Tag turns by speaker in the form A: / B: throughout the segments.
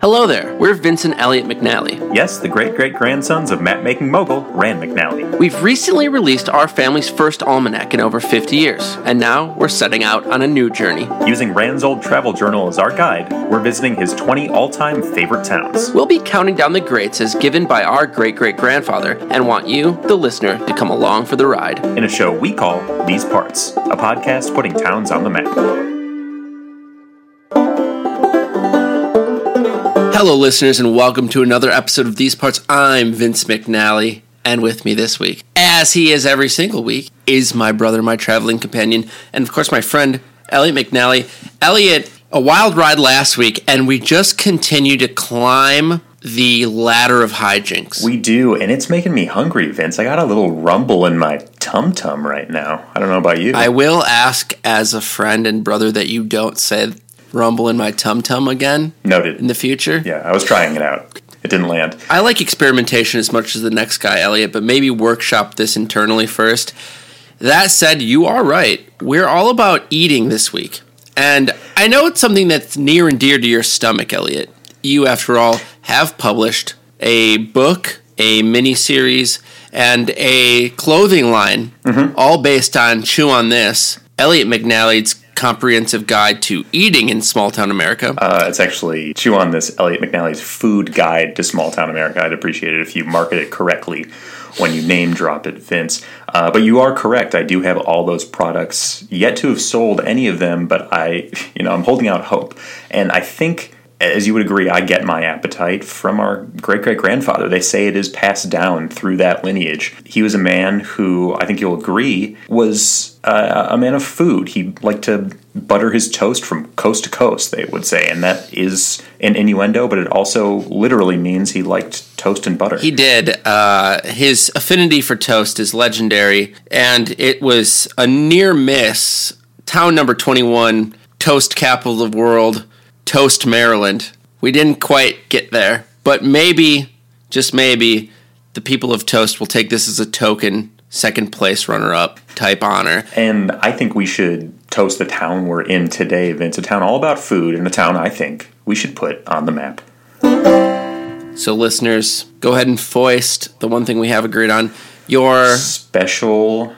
A: Hello there, we're Vince and Elliot McNally.
B: Yes, the great-great-grandsons of map-making mogul, Rand McNally.
A: We've recently released our family's first almanac in over 50 years, and now we're setting out on a new journey.
B: Using Rand's old travel journal as our guide, we're visiting his 20 all-time favorite towns.
A: We'll be counting down the greats as given by our great-great-grandfather, and want you, the listener, to come along for the ride.
B: In a show we call These Parts, a podcast putting towns on the map.
A: Hello, listeners, and welcome to another episode of These Parts. I'm Vince McNally, and with me this week, as he is every single week, is my brother, my traveling companion, and of course my friend, Elliot McNally. Elliot, a wild ride last week, and we just continue to climb the ladder of hijinks.
B: We do, and it's making me hungry, Vince. I got a little rumble in my tum-tum right now. I don't know about you.
A: I will ask as a friend and brother that you don't say rumble in my tum-tum again.
B: Noted.
A: In the future.
B: Yeah, I was trying it out. It didn't land.
A: I like experimentation as much as the next guy, Elliot, but maybe workshop this internally first. That said, you are right. We're all about eating this week. And I know it's something that's near and dear to your stomach, Elliot. You, after all, have published a book, a mini-series, and a clothing line, all based on Chew on This, Elliot McNally's comprehensive guide to eating in small-town America.
B: It's actually Chew on This, Elliot McNally's food guide to small-town America. I'd appreciate it if you market it correctly when you name drop it, Vince. But you are correct. I do have all those products, yet to have sold any of them, but I'm holding out hope. And I think, as you would agree, I get my appetite from our great-great-grandfather. They say it is passed down through that lineage. He was a man who, I think you'll agree, was a man of food. He liked to butter his toast from coast to coast, they would say, and that is an innuendo, but it also literally means he liked toast and butter.
A: He did. His affinity for toast is legendary, and it was a near miss. Town number 21, toast capital of the world, Toast, Maryland. We didn't quite get there, but maybe, just maybe, the people of Toast will take this as a token second place runner-up type honor.
B: And I think we should toast the town we're in today, Vince. A town all about food, and a town I think we should put on the map.
A: So listeners, go ahead and foist the one thing we have agreed on. Your
B: special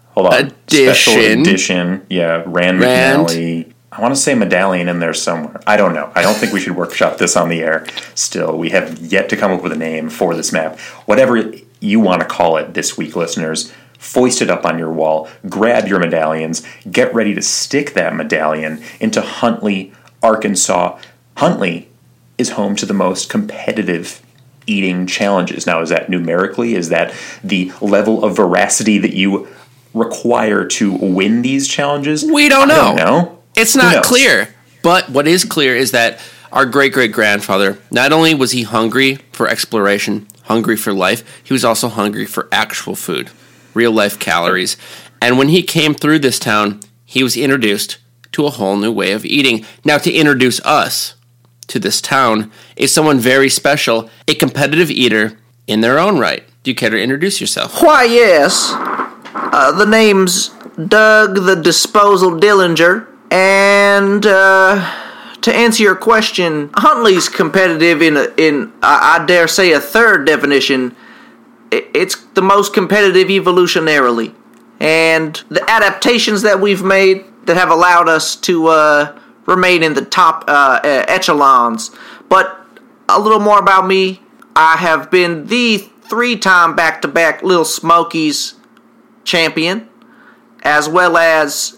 B: edition. Yeah, Rand McNally. I want to say medallion in there somewhere. I don't know. I don't think we should workshop this on the air still. We have yet to come up with a name for this map. Whatever you want to call it this week, listeners, foist it up on your wall, grab your medallions, get ready to stick that medallion into Huntley, Arkansas. Huntley is home to the most competitive eating challenges. Now, is that numerically? Is that the level of veracity that you require to win these challenges?
A: We don't know.
B: I don't know.
A: It's not clear, but what is clear is that our great-great-grandfather, not only was he hungry for exploration, hungry for life, he was also hungry for actual food, real-life calories. And when he came through this town, he was introduced to a whole new way of eating. Now, to introduce us to this town is someone very special, a competitive eater in their own right. Do you care to introduce yourself?
C: Why, yes. The name's Doug the Disposal Dillinger. And to answer your question, Huntley's competitive in I dare say a third definition. It's the most competitive evolutionarily, and the adaptations that we've made that have allowed us to remain in the top echelons. But a little more about me: I have been the 3-time back-to-back Little Smokies champion, as well as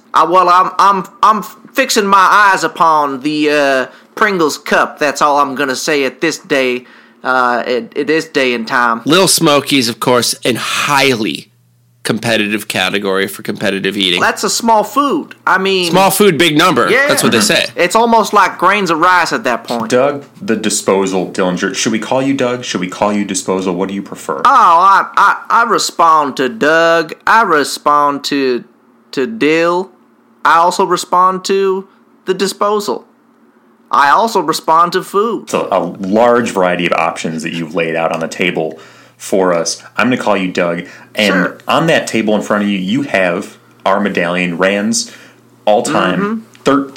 C: I'm fixing my eyes upon the Pringles Cup. That's all I'm gonna say at this day, at this day and time.
A: Little Smokies, of course, in highly competitive category for competitive eating.
C: That's a small food. I mean,
A: small food, big number. Yeah. That's what they say.
C: It's almost like grains of rice at that point.
B: Doug the Disposal Dillinger. Should we call you Doug? Should we call you Disposal? What do you prefer?
C: Oh, I respond to Doug. I respond to Dill. I also respond to the disposal. I also respond to food.
B: So a large variety of options that you've laid out on the table for us. I'm going to call you Doug. And on that table in front of you, you have our medallion, Rand's all-time 13th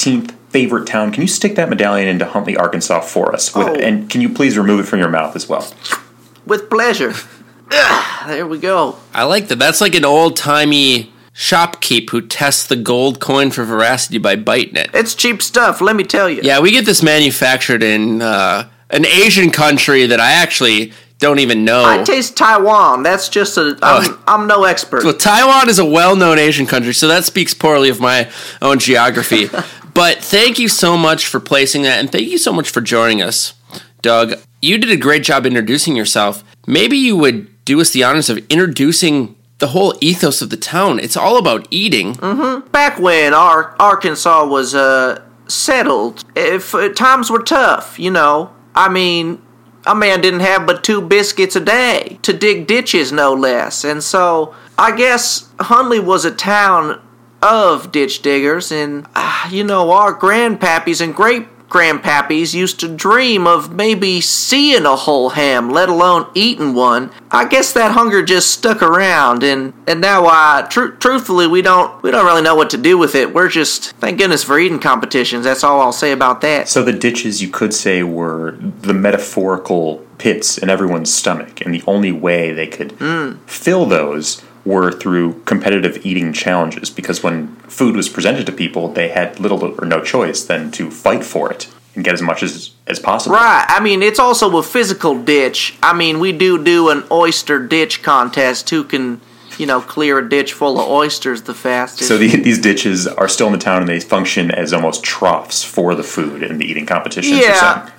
B: favorite town. Can you stick that medallion into Huntley, Arkansas for us? And can you please remove it from your mouth as well?
C: With pleasure. There we go.
A: I like that. That's like an old-timey shopkeep who tests the gold coin for veracity by biting it.
C: It's cheap stuff, let me tell you.
A: Yeah, we get this manufactured in an Asian country that I actually don't even know.
C: I taste Taiwan. That's just I'm no expert.
A: Well, Taiwan is a well-known Asian country, so that speaks poorly of my own geography. But thank you so much for placing that, and thank you so much for joining us, Doug. You did a great job introducing yourself. Maybe you would do us the honors of introducing the whole ethos of the town. It's all about eating.
C: Mm-hmm. Back when Arkansas was settled, if times were tough, you know. I mean, a man didn't have but 2 biscuits a day to dig ditches, no less. And so I guess Huntley was a town of ditch diggers, and you know, our grandpappies and great-grandpappies used to dream of maybe seeing a whole ham, let alone eating one. I guess that hunger just stuck around, and now truthfully we don't really know what to do with it. We're just, thank goodness for eating competitions. That's all I'll say about that.
B: So the ditches, you could say, were the metaphorical pits in everyone's stomach, and the only way they could fill those were through competitive eating challenges, because when food was presented to people, they had little or no choice than to fight for it and get as much as possible.
C: Right. I mean, it's also a physical ditch. I mean, we do an oyster ditch contest. Who can, you know, clear a ditch full of oysters the fastest.
B: So these ditches are still in the town, and they function as almost troughs for the food in the eating competitions.
C: Yeah.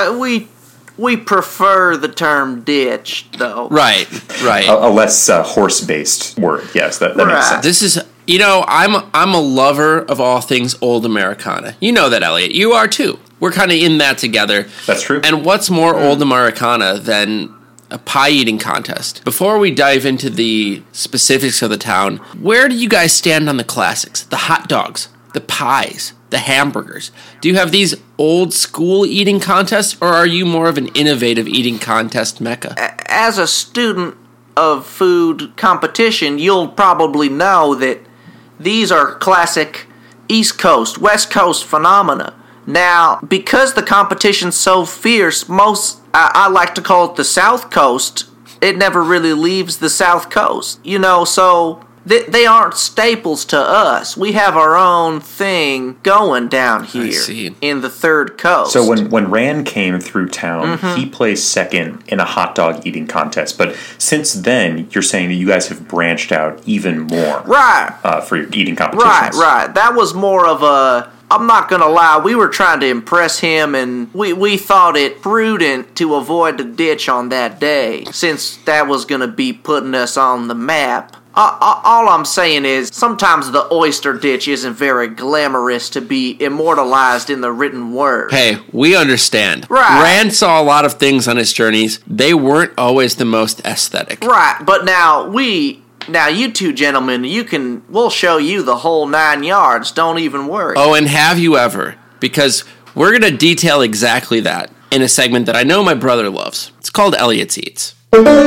C: We prefer the term ditch, though.
A: Right.
B: A less horse-based word. Yes, that makes sense.
A: This is, you know, I'm a lover of all things old Americana. You know that, Elliot. You are too. We're kind of in that together.
B: That's true.
A: And what's more old Americana than a pie eating contest? Before we dive into the specifics of the town, where do you guys stand on the classics? The hot dogs, the pies, the hamburgers. Do you have these old school eating contests, or are you more of an innovative eating contest mecca?
C: As a student of food competition, you'll probably know that these are classic East Coast, West Coast phenomena. Now, because the competition's so fierce, I like to call it the South Coast. It never really leaves the South Coast, you know, so they aren't staples to us. We have our own thing going down here in the Third Coast.
B: So when Rand came through town, he placed second in a hot dog eating contest. But since then, you're saying that you guys have branched out even more,
C: right?
B: For your eating competitions,
C: right. That was more of a. I'm not gonna lie, we were trying to impress him, and we thought it prudent to avoid the ditch on that day, since that was gonna be putting us on the map. All I'm saying is, sometimes the oyster ditch isn't very glamorous to be immortalized in the written word.
A: Hey, we understand.
C: Right.
A: Rand saw a lot of things on his journeys. They weren't always the most aesthetic.
C: Right, but now you two gentlemen, we'll show you the whole 9 yards. Don't even worry.
A: Oh, and have you ever? Because we're going to detail exactly that in a segment that I know my brother loves. It's called Elliot's Eats.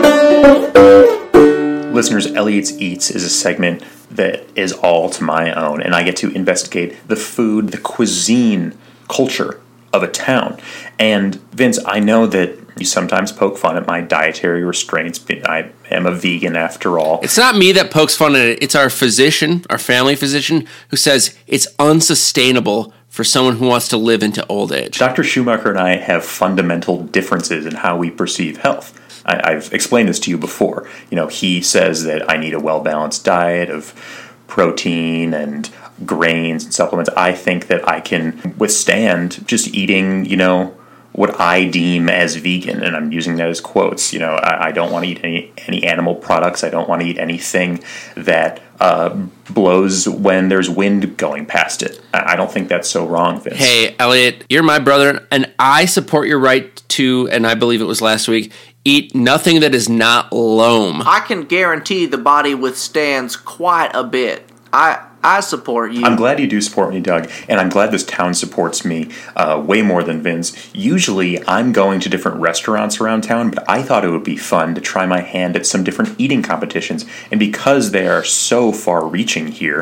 B: Listeners, Elliot's Eats is a segment that is all to my own, and I get to investigate the food, the cuisine culture of a town. And Vince, I know that you sometimes poke fun at my dietary restraints. I am a vegan after all.
A: It's not me that pokes fun at it. It's our physician, our family physician, who says it's unsustainable for someone who wants to live into old age.
B: Dr. Schumacher and I have fundamental differences in how we perceive health. I've explained this to you before. You know, he says that I need a well-balanced diet of protein and grains and supplements. I think that I can withstand just eating, you know, what I deem as vegan, and I'm using that as quotes. You know, I don't want to eat any animal products. I don't want to eat anything that blows when there's wind going past it. I don't think that's so wrong, Vince.
A: Hey, Elliot, you're my brother, and I support your right to, and I believe it was last week, eat nothing that is not loam.
C: I can guarantee the body withstands quite a bit. I support you.
B: I'm glad you do support me, Doug, and I'm glad this town supports me way more than Vince. Usually, I'm going to different restaurants around town, but I thought it would be fun to try my hand at some different eating competitions, and because they are so far-reaching here,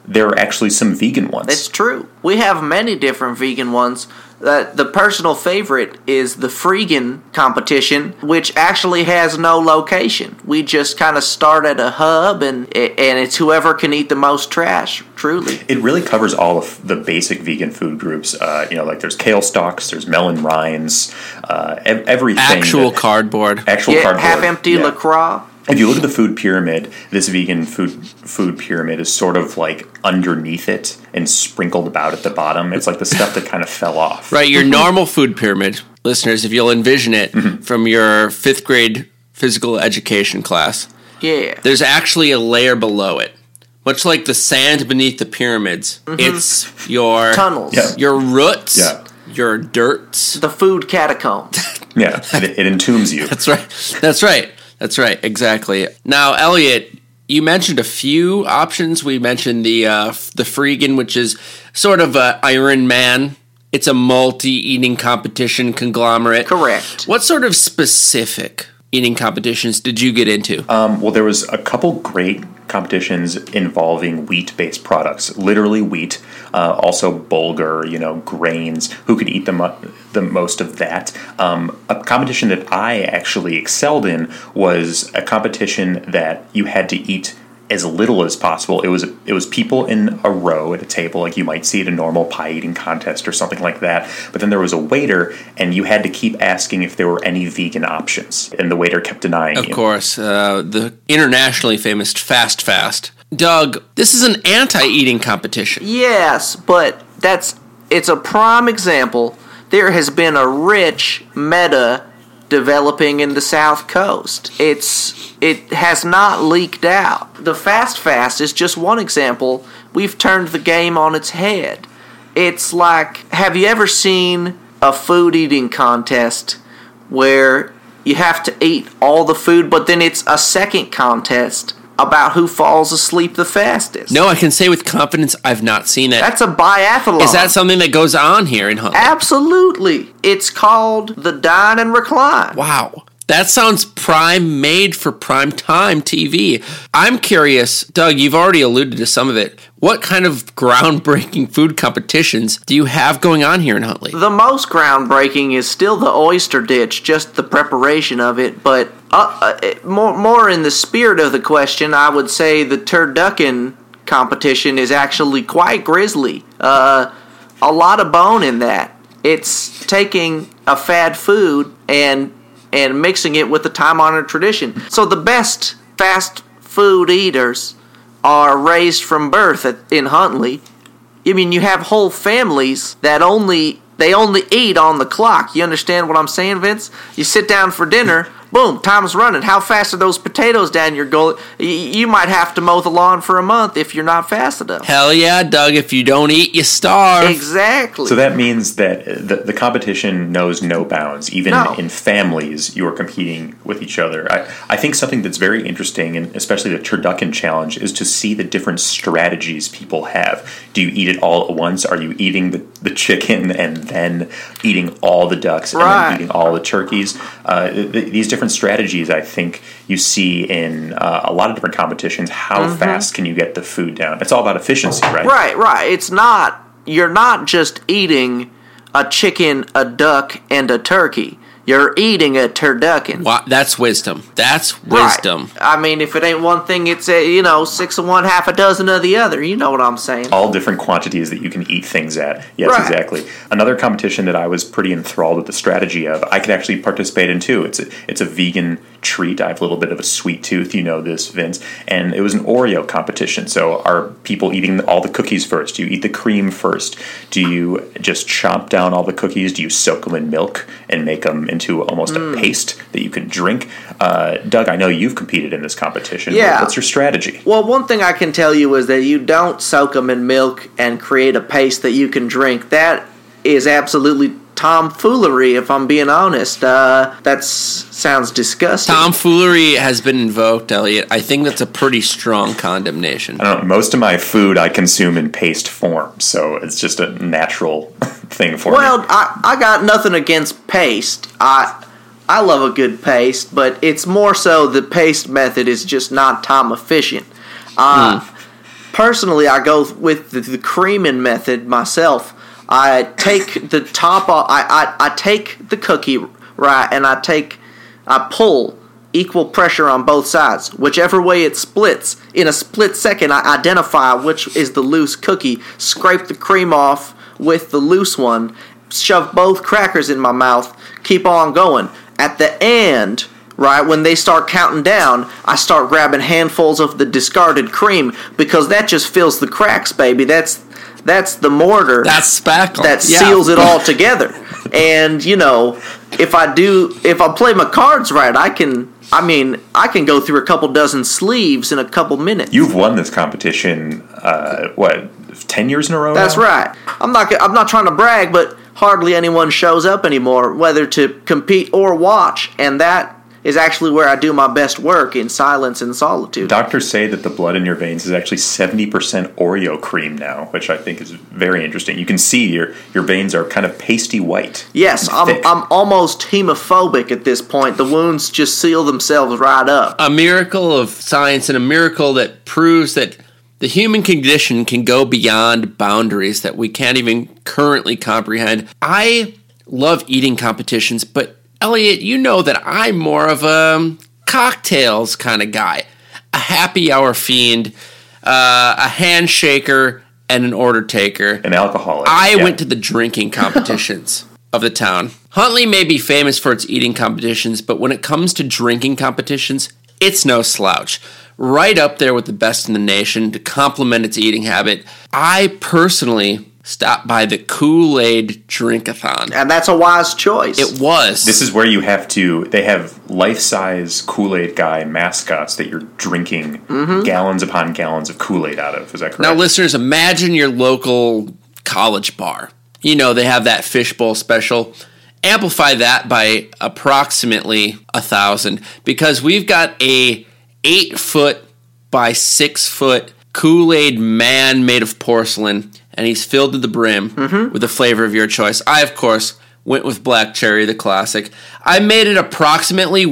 B: there are actually some vegan ones.
C: It's true. We have many different vegan ones. The personal favorite is the Freegan competition, which actually has no location. We just kind of start at a hub, and it's whoever can eat the most trash, truly.
B: It really covers all of the basic vegan food groups. Like there's kale stalks, there's melon rinds, everything.
A: Actual cardboard.
B: Cardboard.
C: Half-empty LaCroix.
B: If you look at the food pyramid, this vegan food pyramid is sort of like underneath it and sprinkled about at the bottom. It's like the stuff that kind of fell off.
A: Right, your normal food pyramid, listeners, if you'll envision it from your 5th grade physical education class, there's actually a layer below it. Much like the sand beneath the pyramids, it's your
C: tunnels,
A: your roots, your dirts.
C: The food catacombs.
B: It entombs you.
A: That's right. That's right, exactly. Now, Elliot, you mentioned a few options. We mentioned the Freegan, which is sort of a Iron Man. It's a multi-eating competition conglomerate.
C: Correct.
A: What sort of specific eating competitions did you get into?
B: Well, there was a couple great competitions involving wheat-based products, literally wheat, also bulgur, grains, who could eat the most of that. A competition that I actually excelled in was a competition that you had to eat as little as possible. It was people in a row at a table, like you might see at a normal pie eating contest or something like that. But then there was a waiter, and you had to keep asking if there were any vegan options, and the waiter kept denying you.
A: Of course, the internationally famous Fast. Doug, this is an anti-eating competition.
C: Yes, but it's a prime example. There has been a rich meta developing in the South Coast. It has not leaked out. The Fast is just one example. We've turned the game on its head. It's like, have you ever seen a food eating contest where you have to eat all the food, but then it's a second contest about who falls asleep the fastest?
A: No, I can say with confidence I've not seen it.
C: That's a biathlon.
A: Is that something that goes on here in Huntley?
C: Absolutely. It's called the Dine and Recline.
A: Wow. That sounds made for prime time TV. I'm curious, Doug, you've already alluded to some of it. What kind of groundbreaking food competitions do you have going on here in Huntley?
C: The most groundbreaking is still the oyster ditch, just the preparation of it. But more in the spirit of the question, I would say the turducken competition is actually quite grisly. A lot of bone in that. It's taking a fad food and mixing it with the time-honored tradition. So the best fast food eaters are raised from birth in Huntley. I mean, you have whole families that only eat on the clock. You understand what I'm saying, Vince? You sit down for dinner, boom, time's running. How fast are those potatoes down your gullet? You might have to mow the lawn for a month if you're not fast enough.
A: Hell yeah, Doug. If you don't eat, you starve.
C: Exactly.
B: So that means that the competition knows no bounds. Even in families, you are competing with each other. I think something that's very interesting, and especially the turducken challenge, is to see the different strategies people have. Do you eat it all at once? Are you eating the chicken and then eating all the ducks and then eating all the turkeys? These different strategies, I think, you see in a lot of different competitions. How fast can you get the food down? It's all about efficiency, right?
C: Right. It's not, you're not just eating a chicken, a duck, and a turkey. You're eating a turducken.
A: Wow, that's wisdom. That's wisdom.
C: Right. I mean, if it ain't one thing, it's 6 of one, half a dozen of the other. You know what I'm saying?
B: All different quantities that you can eat things at. Yes, exactly. Another competition that I was pretty enthralled with the strategy of, I could actually participate in too. It's a vegan treat. I have a little bit of a sweet tooth. You know this, Vince. And it was an Oreo competition. So are people eating all the cookies first? Do you eat the cream first? Do you just chomp down all the cookies? Do you soak them in milk and make them into almost a paste that you can drink? Doug, I know you've competed in this competition.
C: Yeah.
B: What's your strategy?
C: Well, one thing I can tell you is that you don't soak them in milk and create a paste that you can drink. That is absolutely tomfoolery, if I'm being honest. That sounds disgusting.
A: Tomfoolery has been invoked, Elliot. I think that's a pretty strong condemnation.
B: I don't know, most of my food I consume in paste form, so it's just a natural thing for me.
C: Well, I got nothing against paste. I love a good paste, but it's more so the paste method is just not time efficient. Personally, I go with the creaming method myself. I take the top off. I take the cookie, right, and I pull equal pressure on both sides. Whichever way it splits, in a split second, I identify which is the loose cookie, scrape the cream off with the loose one, shove both crackers in my mouth, keep on going. At the end, right, when they start counting down, I start grabbing handfuls of the discarded cream because that just fills the cracks, baby. That's the mortar.
A: That's spackle.
C: That seals it all together. And, you know, if I play my cards right, I can go through a couple dozen sleeves in a couple minutes.
B: You've won this competition, 10 years in a row
C: That's
B: now?
C: right. I'm not trying to brag, but hardly anyone shows up anymore, whether to compete or watch, and that is actually where I do my best work, in silence and solitude.
B: Doctors say that the blood in your veins is actually 70% Oreo cream now, which I think is very interesting. You can see your veins are kind of pasty white.
C: Yes, I'm almost hemophobic at this point. The wounds just seal themselves right up.
A: A miracle of science, and a miracle that proves that the human condition can go beyond boundaries that we can't even currently comprehend. I love eating competitions, but Elliot, you know that I'm more of a cocktails kind of guy. A happy hour fiend, a handshaker, and an order taker.
B: An alcoholic.
A: I went to the drinking competitions of the town. Huntley may be famous for its eating competitions, but when it comes to drinking competitions, it's no slouch. Right up there with the best in the nation to complement its eating habit. I personally stopped by the Kool-Aid Drink-a-thon.
C: And that's a wise choice.
A: It was.
B: This is where they have life-size Kool-Aid guy mascots that you're drinking gallons upon gallons of Kool-Aid out of. Is that correct?
A: Now, listeners, imagine your local college bar. You know, they have that fishbowl special. Amplify that by approximately 1,000, because we've got a 8-foot by 6-foot Kool-Aid man made of porcelain, and he's filled to the brim with the flavor of your choice. I, of course, went with black cherry, the classic. I made it approximately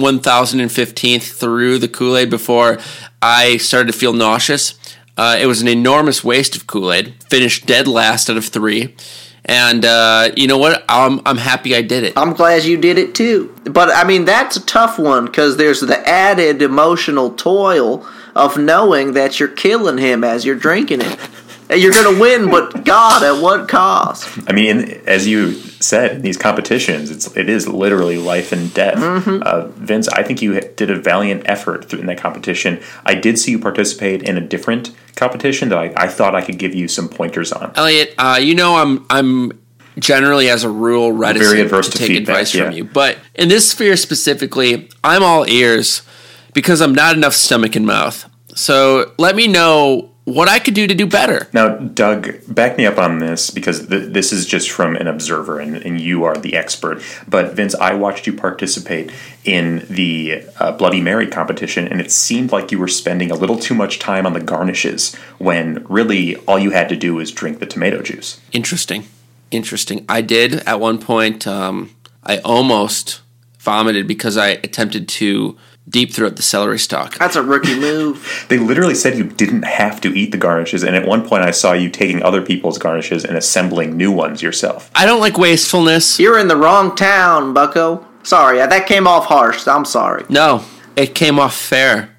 A: 1/1015th through the Kool-Aid before I started to feel nauseous. It was an enormous waste of Kool-Aid. Finished dead last out of 3. And you know what? I'm happy I did it.
C: I'm glad you did it too. But, I mean, that's a tough one because there's the added emotional toil of knowing that you're killing him as you're drinking it. And you're going to win, but God, at what cost?
B: I mean, as you said, in these competitions, it is literally life and death. Vince, I think you did a valiant effort in that competition. I did see you participate in a different competition that I thought I could give you some pointers on.
A: Elliot, you know I'm generally, as a rule, reticent
B: very adverse
A: to
B: to
A: take
B: feedback,
A: advice from you. But in this sphere specifically, I'm all ears because I'm not enough stomach and mouth. So let me know what I could do to do better.
B: Now, Doug, back me up on this because this is just from an observer and you are the expert. But Vince, I watched you participate in the Bloody Mary competition, and it seemed like you were spending a little too much time on the garnishes when really all you had to do was drink the tomato juice.
A: Interesting. I did at one point. I almost vomited because I attempted to deep throat the celery stalk.
C: That's a rookie move.
B: They literally said you didn't have to eat the garnishes, and at one point I saw you taking other people's garnishes and assembling new ones yourself.
A: I don't like wastefulness.
C: You're in the wrong town, bucko. Sorry, that came off harsh. I'm sorry.
A: No, it came off fair.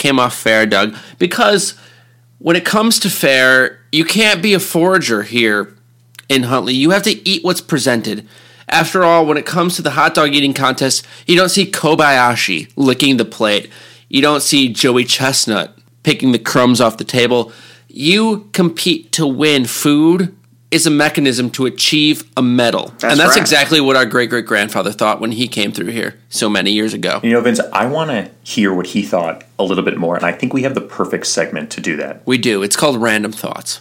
A: Doug. Because when it comes to fair, you can't be a forager here in Huntley. You have to eat what's presented. After all, when it comes to the hot dog eating contest, you don't see Kobayashi licking the plate. You don't see Joey Chestnut picking the crumbs off the table. You compete to win. Food is a mechanism to achieve a medal. And that's
C: right.
A: exactly what our great-great-grandfather thought when he came through here so many years ago.
B: You know, Vince, I want to hear what he thought a little bit more, and I think we have the perfect segment to do that.
A: We do. It's called Random Thoughts.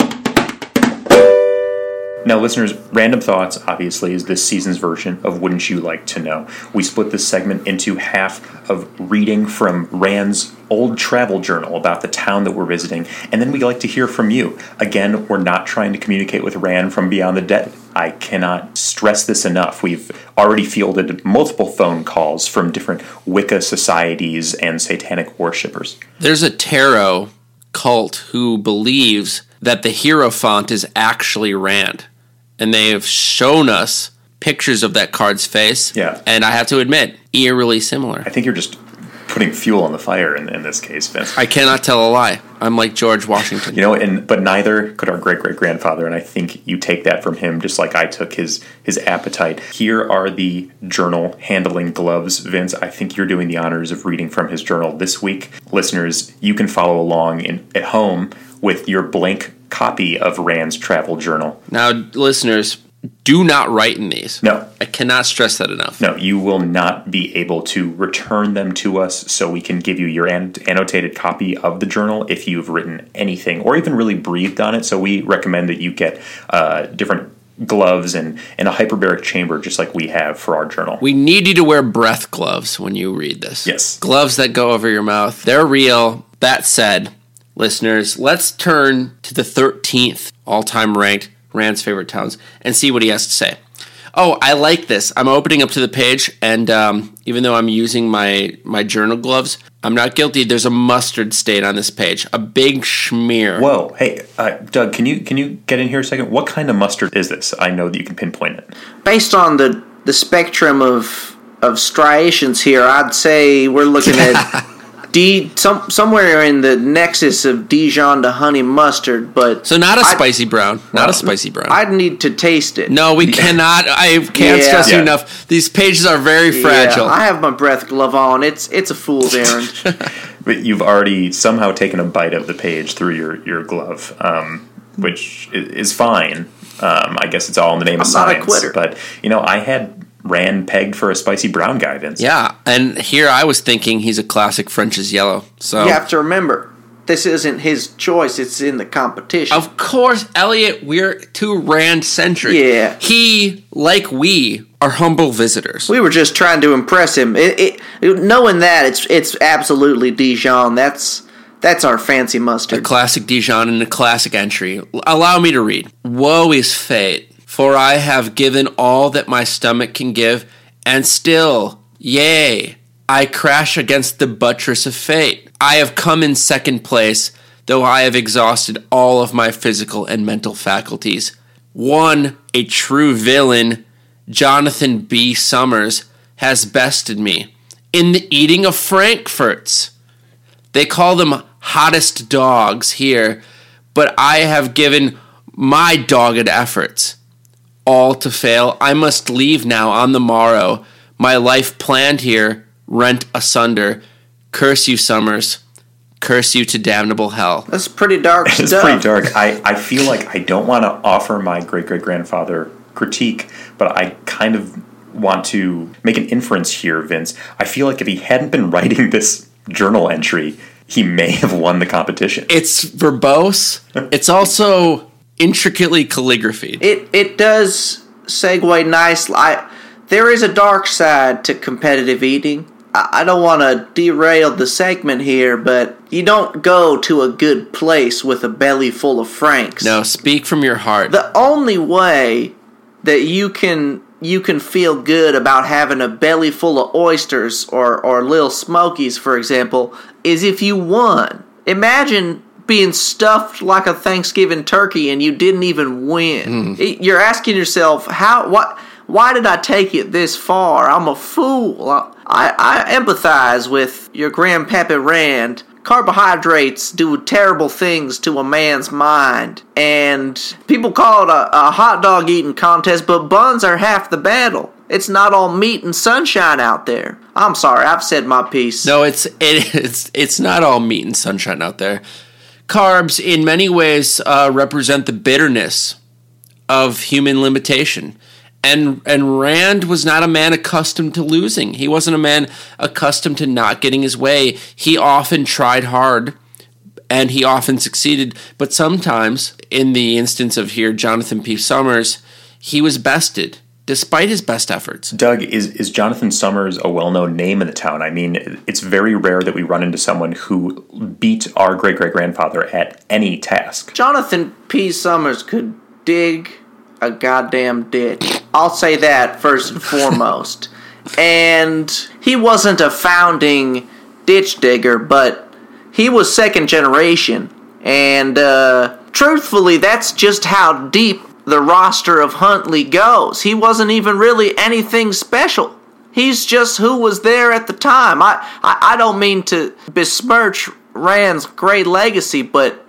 B: Now, listeners, Random Thoughts, obviously, is this season's version of Wouldn't You Like to Know? We split this segment into half of reading from Rand's old travel journal about the town that we're visiting, and then we like to hear from you. Again, we're not trying to communicate with Rand from beyond the dead. I cannot stress this enough. We've already fielded multiple phone calls from different Wicca societies and satanic worshippers.
A: There's a tarot cult who believes that the Hierophant is actually Rand. And they have shown us pictures of that card's face.
B: Yeah.
A: And I have to admit, eerily similar.
B: I think you're just putting fuel on the fire in this case, Vince.
A: I cannot tell a lie. I'm like George Washington.
B: But neither could our great-great-grandfather, and I think you take that from him just like I took his appetite. Here are the journal handling gloves, Vince. I think you're doing the honors of reading from his journal this week. Listeners, you can follow along at home with your blank copy of Rand's travel journal.
A: Now, listeners, do not write in these.
B: No.
A: I cannot stress that enough.
B: No, you will not be able to return them to us so we can give you your annotated copy of the journal if you've written anything or even really breathed on it. So we recommend that you get different gloves and a hyperbaric chamber just like we have for our journal.
A: We need you to wear breath gloves when you read this.
B: Yes.
A: Gloves that go over your mouth. They're real. That said, listeners, let's turn to the 13th all-time ranked Rand's favorite towns and see what he has to say. Oh, I like this. I'm opening up to the page, and even though I'm using my journal gloves, I'm not guilty. There's a mustard stain on this page, a big schmear.
B: Whoa, hey, Doug, can you get in here a second? What kind of mustard is this? I know that you can pinpoint it.
C: Based on the spectrum of striations here, I'd say we're looking at somewhere in the nexus of Dijon to honey mustard, but
A: so not a spicy brown. Not a spicy brown.
C: I'd need to taste it.
A: No, we cannot. I can't stress you enough. These pages are very fragile.
C: I have my breath glove on. It's a fool's errand.
B: But you've already somehow taken a bite of the page through your glove, which is fine. I guess it's all in the name of science.
C: I'm not a quitter.
B: But, I had Rand pegged for a spicy brown guy, Vince.
A: Yeah, and here I was thinking he's a classic French's yellow. So
C: you have to remember, this isn't his choice, it's in the competition.
A: Of course, Elliot, we're too Rand-centric.
C: Yeah.
A: He, like we, are humble visitors.
C: We were just trying to impress him. Knowing that, it's absolutely Dijon. That's our fancy mustard.
A: A classic Dijon and a classic entry. Allow me to read. Woe is fate. For I have given all that my stomach can give, and still, yea, I crash against the buttress of fate. I have come in second place, though I have exhausted all of my physical and mental faculties. One, a true villain, Jonathan B. Summers, has bested me in the eating of frankfurts. They call them hottest dogs here, but I have given my dogged efforts. All to fail, I must leave now on the morrow. My life planned here, rent asunder. Curse you, Summers. Curse you to damnable hell.
C: That's pretty dark stuff.
B: It's pretty dark. I feel like I don't want to offer my great-great-grandfather critique, but I kind of want to make an inference here, Vince. I feel like if he hadn't been writing this journal entry, he may have won the competition.
A: It's verbose. It's also intricately calligraphied.
C: It does segue nicely. There is a dark side to competitive eating. I don't want to derail the segment here, but you don't go to a good place with a belly full of franks.
A: No, speak from your heart.
C: The only way that you can feel good about having a belly full of oysters or Little Smokies, for example, is if you won. Imagine being stuffed like a Thanksgiving turkey and you didn't even win. You're asking yourself, why did I take it this far? I'm a fool. I empathize with your Grandpappy Rand. Carbohydrates do terrible things to a man's mind. And people call it a hot dog eating contest, but buns are half the battle. It's not all meat and sunshine out there. I'm sorry, I've said my piece.
A: No, it's not all meat and sunshine out there. Carbs, in many ways, represent the bitterness of human limitation. And Rand was not a man accustomed to losing. He wasn't a man accustomed to not getting his way. He often tried hard, and he often succeeded. But sometimes, in the instance of here, Jonathan P. Summers, he was bested, despite his best efforts.
B: Doug, is Jonathan Summers a well-known name in the town? I mean, it's very rare that we run into someone who beat our great-great-grandfather at any task.
C: Jonathan P. Summers could dig a goddamn ditch. I'll say that first and foremost. And he wasn't a founding ditch digger, but he was second generation. And truthfully, that's just how deep the roster of Huntley goes. He wasn't even really anything special. He's just who was there at the time. I don't mean to besmirch Rand's great legacy, but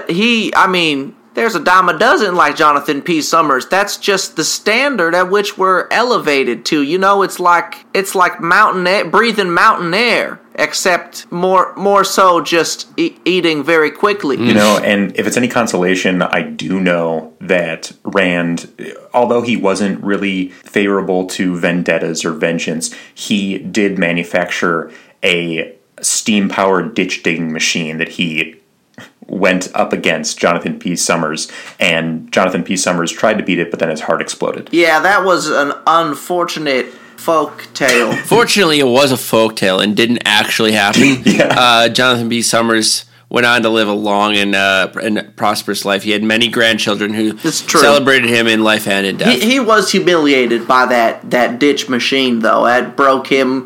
C: there's a dime a dozen like Jonathan P. Summers. That's just the standard at which we're elevated to. It's like mountain air, breathing mountain air, except more so just eating very quickly.
B: And if it's any consolation, I do know that Rand, although he wasn't really favorable to vendettas or vengeance, he did manufacture a steam-powered ditch-digging machine that he went up against Jonathan P. Summers, and Jonathan P. Summers tried to beat it, but then his heart exploded.
C: Yeah, that was an unfortunate folk tale.
A: Fortunately, it was a folk tale and didn't actually happen. Jonathan P. Summers went on to live a long and prosperous life. He had many grandchildren who celebrated him in life and in death.
C: He was humiliated by that ditch machine, though. That broke him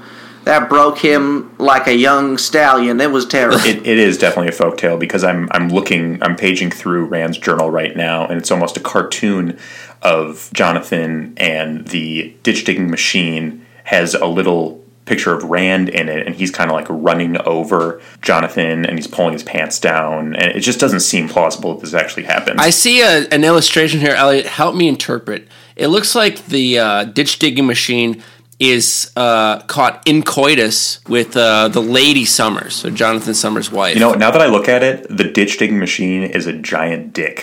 C: like a young stallion. It was terrible.
B: It is definitely a folktale because I'm paging through Rand's journal right now, and it's almost a cartoon of Jonathan, and the ditch digging machine has a little picture of Rand in it, and he's kind of like running over Jonathan, and he's pulling his pants down, and it just doesn't seem plausible that this actually happened.
A: I see an illustration here, Elliot. Help me interpret. It looks like the ditch digging machine is caught in coitus with the Lady Summers, so Jonathan Summers' wife.
B: Now that I look at it, the ditch digging machine is a giant dick.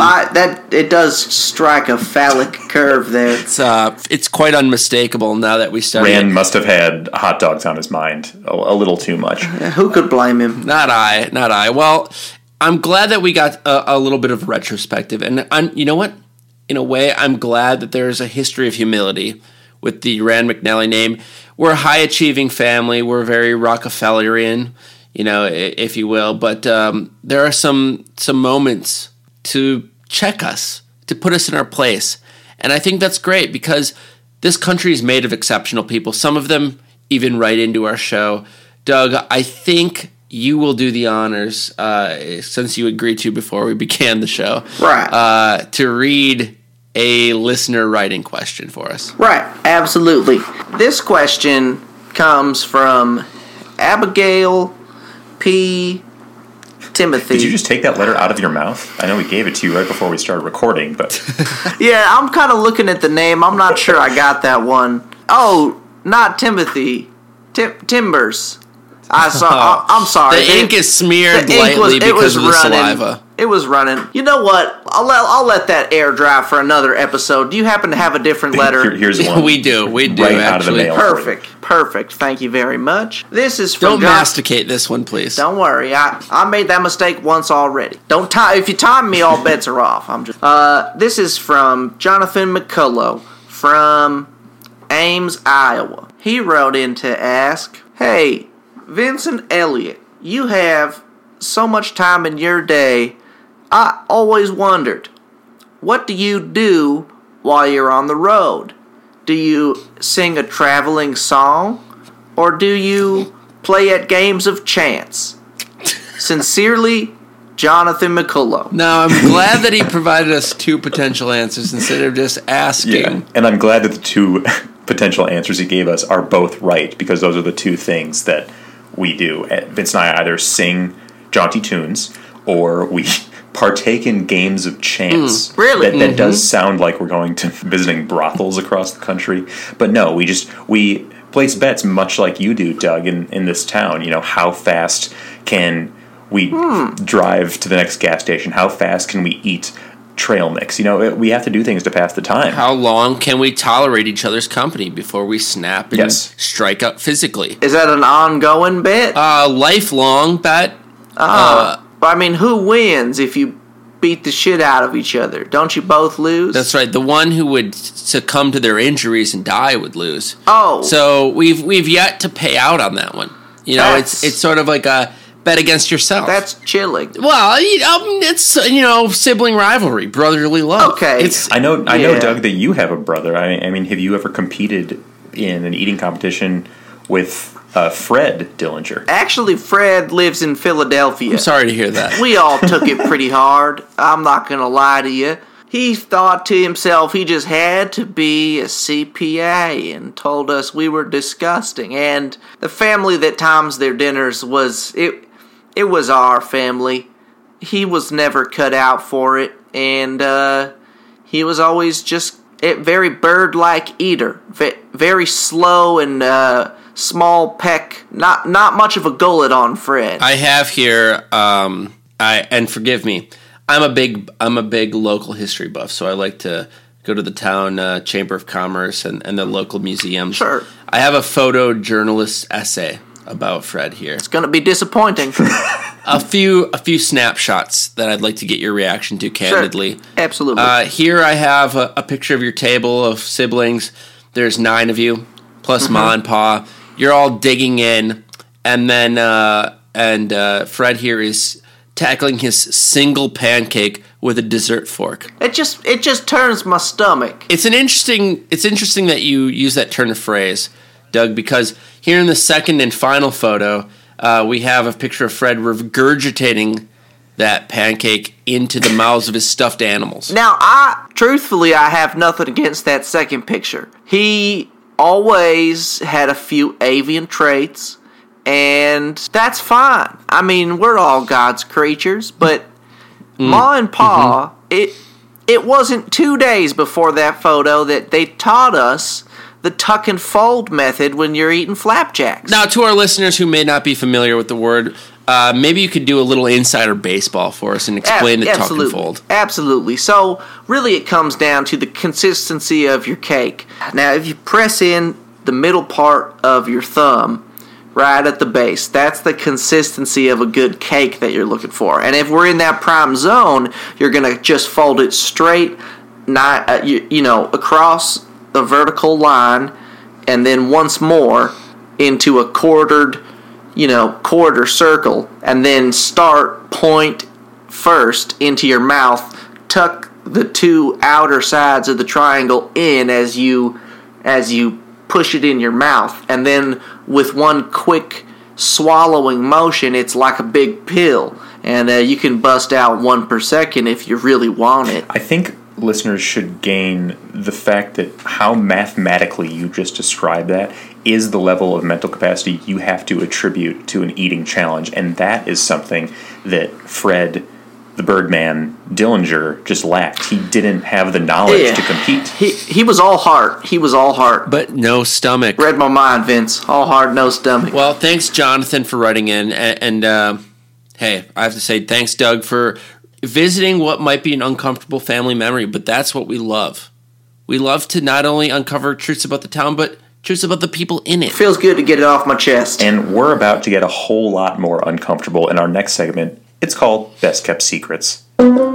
C: It does strike a phallic curve there.
A: It's quite unmistakable now that we study
B: Rand
A: it.
B: must have had hot dogs on his mind a little too much.
C: Who could blame him?
A: Not I. Well, I'm glad that we got a little bit of retrospective, and you know what? In a way, I'm glad that there's a history of humility with the Rand McNally name. We're a high-achieving family. We're very Rockefellerian, if you will. But there are some moments to check us, to put us in our place. And I think that's great because this country is made of exceptional people. Some of them even write into our show. Doug, I think you will do the honors, since you agreed to before we began the show,
C: right?
A: To read a listener writing question for us.
C: Right, absolutely. This question comes from Abigail P. Timothy.
B: Did you just take that letter out of your mouth? I know we gave it to you right before we started recording, but...
C: Yeah, I'm kind of looking at the name. I'm not sure I got that one. Oh, not Timothy. Timbers. I'm sorry.
A: The ink is smeared lightly because of the saliva.
C: It was running. You know what? I'll let that air dry for another episode. Do you happen to have a different letter?
B: Here's one.
A: We do. Right
B: actually.
A: Out of the mail.
C: Perfect. Thank you very much. This is from
A: Don't masticate this one, please.
C: Don't worry. I made that mistake once already. If you time me, all bets are off. This is from Jonathan McCullough from Ames, Iowa. He wrote in to ask, "Hey, Vincent Elliott, you have so much time in your day. I always wondered, what do you do while you're on the road? Do you sing a traveling song? Or do you play at games of chance? Sincerely, Jonathan McCullough."
A: Now, I'm glad that he provided us two potential answers instead of just asking.
B: Yeah, and I'm glad that the two potential answers he gave us are both right, because those are the two things that we do. Vince and I either sing jaunty tunes or we partake in games of chance.
C: Really?
B: That does sound like we're going to visiting brothels across the country. But no, we place bets much like you do, Doug, in this town. How fast can we drive to the next gas station? How fast can we eat trail mix? We have to do things to pass the time.
A: How long can we tolerate each other's company before we snap and strike out physically?
C: Is that an ongoing bet?
A: Lifelong bet.
C: But who wins if you beat the shit out of each other? Don't you both lose?
A: That's right. The one who would succumb to their injuries and die would lose.
C: Oh.
A: So we've yet to pay out on that one. It's sort of like a bet against yourself.
C: That's chilling.
A: Well, it's sibling rivalry, brotherly love.
C: Okay.
B: I know, Doug, that you have a brother. Have you ever competed in an eating competition with Fred Dillinger.
C: Actually, Fred lives in Philadelphia.
A: I'm sorry to hear that.
C: We all took it pretty hard. I'm not going to lie to you. He thought to himself he just had to be a CPA and told us we were disgusting. And the family that times their dinners was, it was our family. He was never cut out for it. And he was always just a very bird-like eater. Very slow and small peck. Not much of a gullet on Fred.
A: I have here, and forgive me, I'm a big local history buff, so I like to go to the town Chamber of Commerce and the local museums.
C: Sure.
A: I have a photojournalist essay about Fred here.
C: It's going to be disappointing.
A: A few snapshots that I'd like to get your reaction to candidly.
C: Sure. Absolutely.
A: Here I have a picture of your table of siblings. There's 9 of you, plus Ma and Pa. You're all digging in, and then Fred here is tackling his single pancake with a dessert fork.
C: It just turns my stomach.
A: It's interesting that you use that turn of phrase, Doug, because here in the second and final photo, we have a picture of Fred regurgitating that pancake into the mouths of his stuffed animals.
C: Now, truthfully, I have nothing against that second picture. He always had a few avian traits, and that's fine. I mean, we're all God's creatures, but Ma and Pa, it wasn't 2 days before that photo that they taught us the tuck and fold method when you're eating flapjacks.
A: Now, to our listeners who may not be familiar with the word, maybe you could do a little insider baseball for us and explain the tuck and fold.
C: Absolutely. So, really it comes down to the consistency of your cake. Now, if you press in the middle part of your thumb, right at the base, that's the consistency of a good cake that you're looking for. And if we're in that prime zone, you're going to just fold it straight, across the vertical line, and then once more into a quarter circle, and then start point first into your mouth. Tuck the 2 outer sides of the triangle in as you push it in your mouth, and then with one quick swallowing motion, it's like a big pill, and you can bust out 1 per second if you really want it.
B: I think listeners should gain the fact that how mathematically you just described that is the level of mental capacity you have to attribute to an eating challenge, and that is something that Fred the Birdman Dillinger just lacked. He didn't have the knowledge to compete.
C: He was all heart.
A: But no stomach.
C: Read my mind, Vince. All heart, no stomach.
A: Well, thanks, Jonathan, for writing in. And hey, I have to say thanks, Doug, for visiting what might be an uncomfortable family memory, but that's what we love. We love to not only uncover truths about the town, but truths about the people in it.
C: Feels good to get it off my chest.
B: And we're about to get a whole lot more uncomfortable in our next segment. It's called Best Kept Secrets.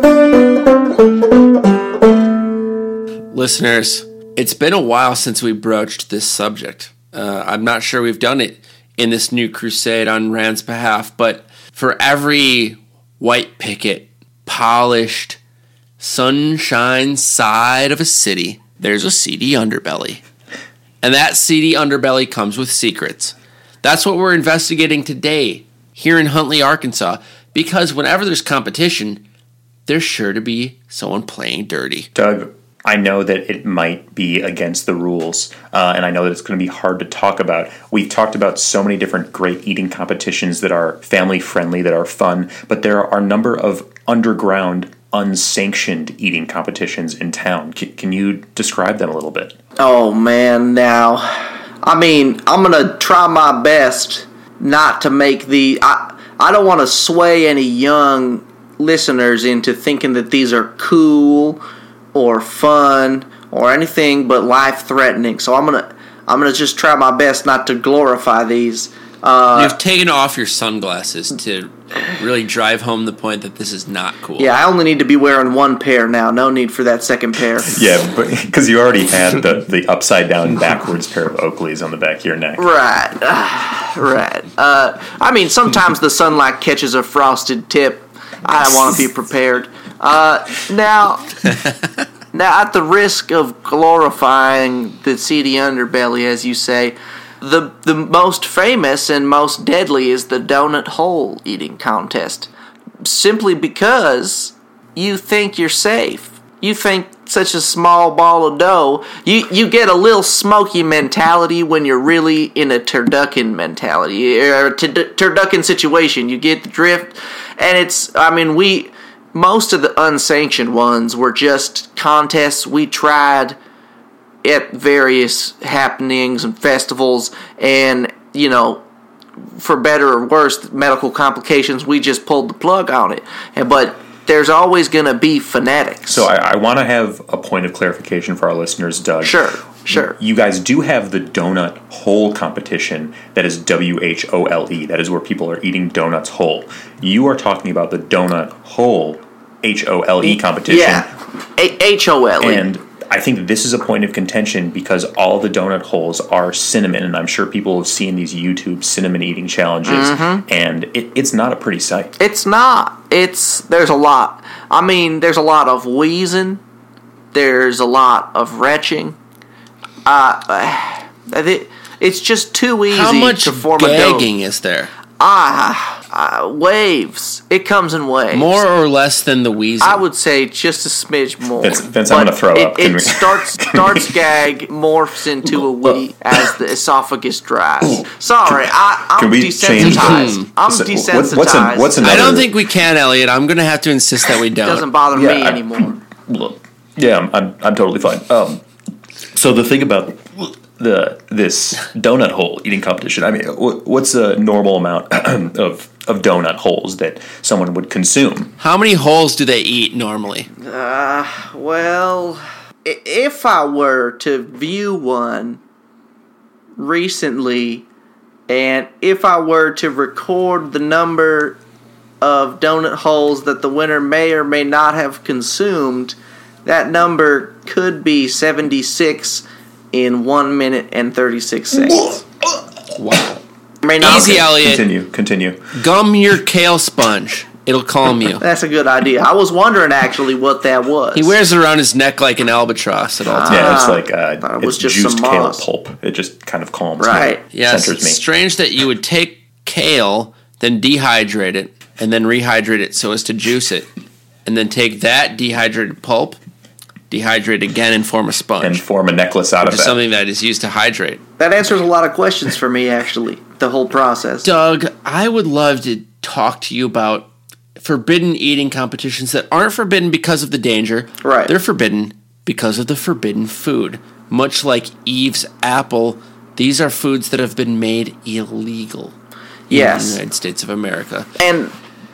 A: Listeners, it's been a while since we broached this subject. I'm not sure we've done it in this new crusade on Rand's behalf, but for every white picket, polished, sunshine side of a city, there's a seedy underbelly. And that seedy underbelly comes with secrets. That's what we're investigating today here in Huntley, Arkansas, because whenever there's competition, there's sure to be someone playing dirty.
B: Doug, I know that it might be against the rules, and I know that it's going to be hard to talk about. We've talked about so many different great eating competitions that are family-friendly, that are fun, but there are a number of underground, unsanctioned eating competitions in town. Can you describe them a little bit?
C: Oh, man, now, I mean, I'm going to try my best not to make I don't want to sway any young listeners into thinking that these are cool or fun or anything but life-threatening. So I'm gonna just try my best not to glorify these.
A: You've taken off your sunglasses to really drive home the point that this is not cool.
C: Yeah, I only need to be wearing 1 pair now. No need for that second pair.
B: Yeah, but because you already had the upside-down backwards pair of Oakleys on the back of your neck.
C: Right. Right. I mean, sometimes the sunlight catches a frosted tip. I want to be prepared. Now, at the risk of glorifying the seedy underbelly, as you say, the most famous and most deadly is the donut hole eating contest. Simply because you think you're safe. You think such a small ball of dough. You get a little smoky mentality when you're really in a turducken mentality, or a turducken situation. You get the drift, and most of the unsanctioned ones were just contests we tried at various happenings and festivals, and, for better or worse, medical complications, we just pulled the plug on it. But there's always going to be fanatics.
B: So I want to have a point of clarification for our listeners, Doug.
C: Sure.
B: You guys do have the donut hole competition that is WHOLE. That is where people are eating donuts whole. You are talking about the donut hole HOLE competition.
C: Yeah, HOLE.
B: And I think this is a point of contention because all the donut holes are cinnamon, and I'm sure people have seen these YouTube cinnamon eating challenges, and it's not a pretty sight.
C: It's not. There's a lot. There's a lot of wheezing. There's a lot of retching. It's just too easy
A: How much
C: to form a
A: gagging is there?
C: Waves. It comes in waves.
A: More or less than the wheezing?
C: I would say just a smidge more.
B: Vince, I'm going to throw up.
C: It starts gag, morphs into a wheeze as the esophagus dries. Sorry, I'm desensitized. I'm desensitized.
B: What's another?
A: I don't think we can, Elliot. I'm going to have to insist that we don't.
C: It doesn't bother me anymore.
B: Yeah, I'm totally fine. So the thing about this donut hole eating competition, what's a normal amount of donut holes that someone would consume?
A: How many holes do they eat normally?
C: Well, if I were to view one recently, and if I were to record the number of donut holes that the winner may or may not have consumed, that number could be 76 in 1 minute and 36 seconds.
A: Wow.
C: Easy,
A: Elliot.
B: Continue.
A: Gum your kale sponge. It'll calm you.
C: That's a good idea. I was wondering actually what that was.
A: He wears it around his neck like an albatross at all times.
B: Yeah, it's like
C: it's just
B: juiced
C: some
B: kale
C: moss.
B: pulp. It just kind of calms
C: right.
B: me.
A: Yes,
B: centers
A: it's
B: me.
A: strange that you would take kale, then dehydrate it, and then rehydrate it so as to juice it, and then take that dehydrated pulp, dehydrate again and form a sponge.
B: And form a necklace out of
A: which
B: that.
A: is something that is used to hydrate.
C: That answers a lot of questions for me, actually, the whole process.
A: Doug, I would love to talk to you about forbidden eating competitions that aren't forbidden because of the danger.
C: Right.
A: They're forbidden because of the forbidden food. Much like Eve's apple, these are foods that have been made illegal in the United States of America.
C: And,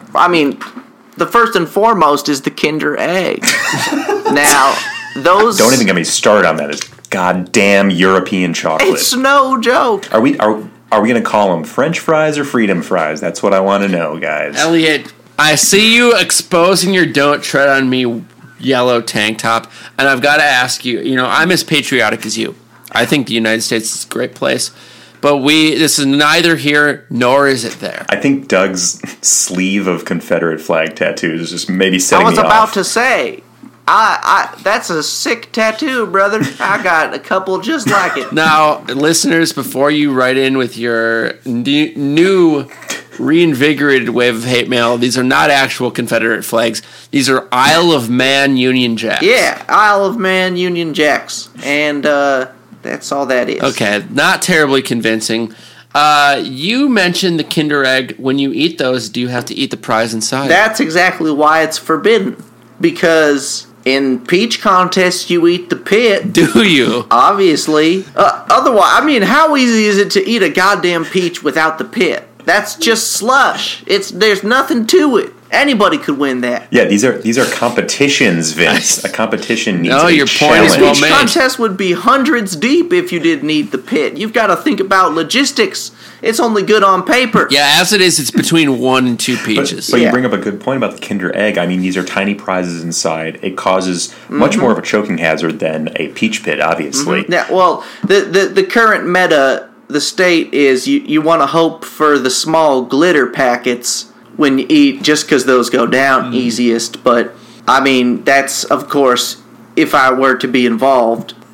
C: the first and foremost is the Kinder Egg. Now, those...
B: Don't even get me started on that. It's goddamn European chocolate.
C: It's no joke.
B: Are we going to call them French fries or freedom fries? That's what I want to know, guys.
A: Elliot, I see you exposing your "Don't Tread on Me" yellow tank top, and I've got to ask you, I'm as patriotic as you. I think the United States is a great place, but this is neither here nor is it there.
B: I think Doug's sleeve of Confederate flag tattoos is just maybe setting me off.
C: I was about to say, that's a sick tattoo, brother. I got a couple just like it.
A: Now, listeners, before you write in with your new reinvigorated wave of hate mail, these are not actual Confederate flags. These are Isle of Man Union Jacks.
C: Yeah, Isle of Man Union Jacks. And that's all that is.
A: Okay, not terribly convincing. You mentioned the Kinder Egg. When you eat those, do you have to eat the prize inside?
C: That's exactly why it's forbidden. Because in peach contests, you eat the pit.
A: Do you?
C: Obviously. Otherwise, how easy is it to eat a goddamn peach without the pit? That's just slush. There's nothing to it. Anybody could win that.
B: Yeah, these are competitions, Vince. A competition needs
A: your point is well
C: Each
A: made.
C: contest would be hundreds deep if you didn't eat the pit. You've got to think about logistics. It's only good on paper.
A: Yeah, as it is, it's between 1 and 2 peaches.
B: But you bring up a good point about the Kinder Egg. These are tiny prizes inside. It causes much more of a choking hazard than a peach pit, obviously.
C: Yeah, well, the current meta, the state is you want to hope for the small glitter packets when you eat, just because those go down easiest. But, that's, of course, if I were to be involved,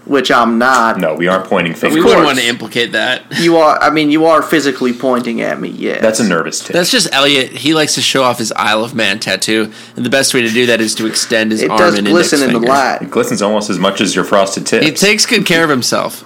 C: which I'm not.
B: No, we aren't pointing fingers.
A: We wouldn't want to implicate that.
C: You are. I mean, you are physically pointing at me. Yes.
B: That's a nervous tick.
A: That's just Elliot. He likes to show off his Isle of Man tattoo, and the best way to do that is to extend his
C: It
A: arm
C: does
A: and
C: glisten
A: index
C: in the
A: finger.
C: light.
B: It glistens almost as much as your frosted tips.
A: He takes good care of himself.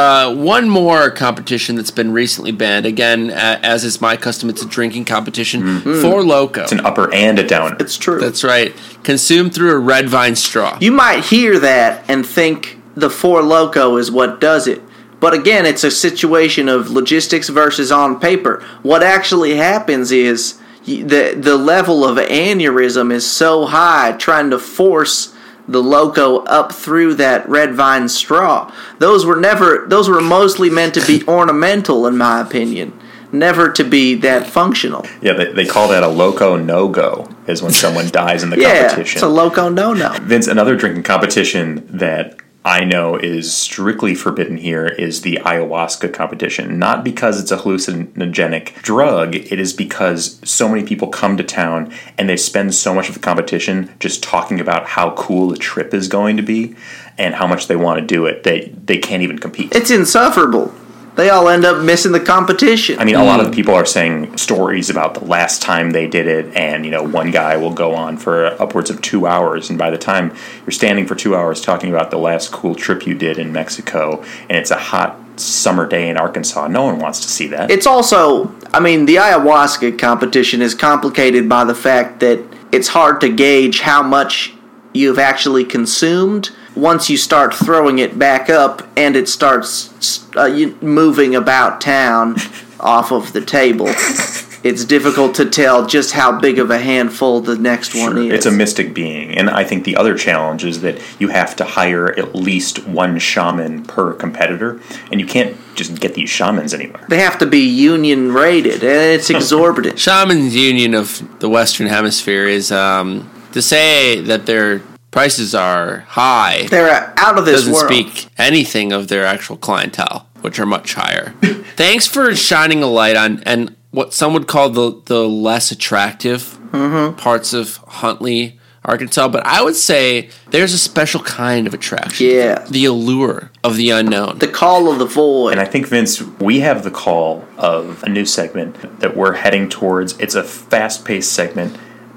A: One more competition that's been recently banned. Again, as is my custom, it's a drinking competition. Four Loko.
B: It's an upper and a downer.
C: It's true.
A: That's right. Consumed through a red vine straw.
C: You might hear that and think the Four Loko is what does it. But again, it's a situation of logistics versus on paper. What actually happens is the level of aneurysm is so high trying to force the Loko up through that red vine straw. Those were mostly meant to be ornamental, in my opinion. Never to be that functional.
B: Yeah, they call that a Loko no-go, is when someone dies in the competition.
C: It's a Loko no-no.
B: Vince, another drinking competition that I know is strictly forbidden here is the ayahuasca competition. Not because it's a hallucinogenic drug, it is because so many people come to town and they spend so much of the competition just talking about how cool the trip is going to be and how much they want to do it. They can't even compete.
C: It's insufferable. They all end up missing the competition.
B: I mean, a lot of the people are saying stories about the last time they did it, and, one guy will go on for upwards of 2 hours, and by the time you're standing for 2 hours talking about the last cool trip you did in Mexico, and it's a hot summer day in Arkansas, no one wants to see that.
C: It's also, the ayahuasca competition is complicated by the fact that it's hard to gauge how much you've actually consumed once you start throwing it back up and it starts moving about town off of the table. It's difficult to tell just how big of a handful the next one is.
B: It's a mystic being, and I think the other challenge is that you have to hire at least one shaman per competitor, and you can't just get these shamans anywhere.
C: They have to be union rated, and it's exorbitant.
A: Shaman's Union of the Western Hemisphere is to say that their prices are high.
C: They're out of this
A: doesn't
C: world.
A: speak anything of their actual clientele, which are much higher. Thanks for shining a light on and what some would call the less attractive parts of Huntley, Arkansas, but I would say there's a special kind of attraction.
C: Yeah.
A: The allure of the unknown.
C: The call of the void.
B: And I think, Vince, we have the call of a new segment that we're heading towards. It's a fast-paced segment,